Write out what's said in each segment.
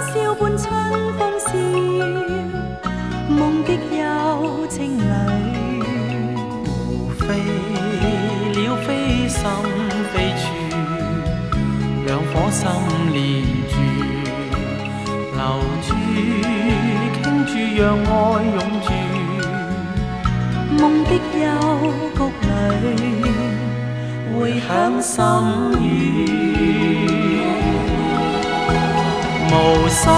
笑伴春风笑，梦的幽情里， 飞了飞心飞处，两顆心連住，留住傾住，讓愛擁住。 夢的幽谷裏， 會響心語，無心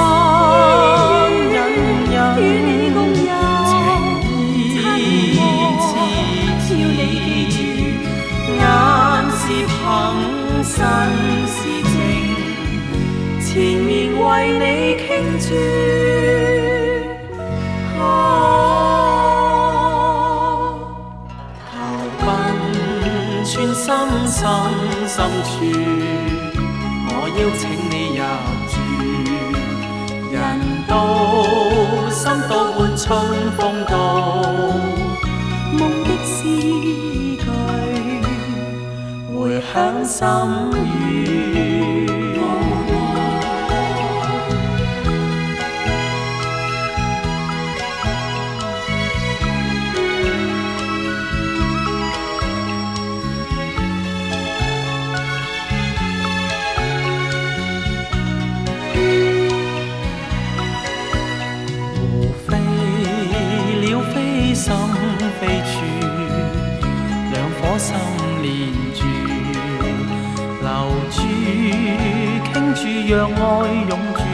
隱隱， 與你共有情意痴痴，眼是憑身是情，纏綿為你傾注。穿心深深處，我邀請你入住。人到心到伴春風到， 夢的詩句會響心語。心飛處，兩顆心連住，留住傾住，讓愛擁住。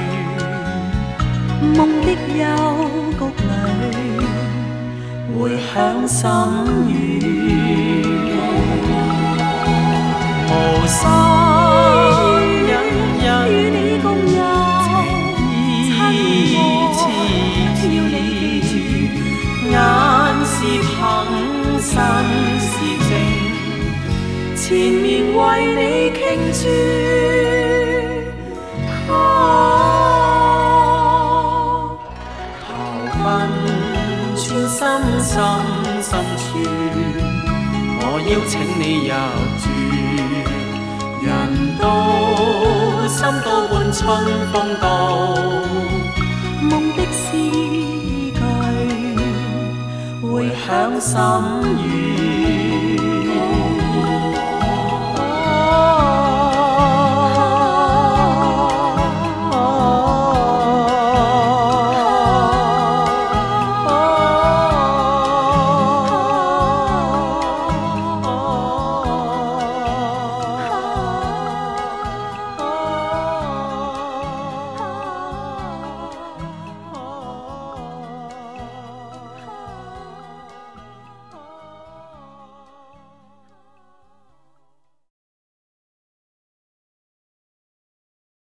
夢的幽谷裏， 會響心語，無心隱隱， 與你共有情意痴痴，眼是憑身是情，纏綿為你傾注。投奔穿心深深處，我邀請你入住。人到心到伴春風到， 夢的詩句會響心語。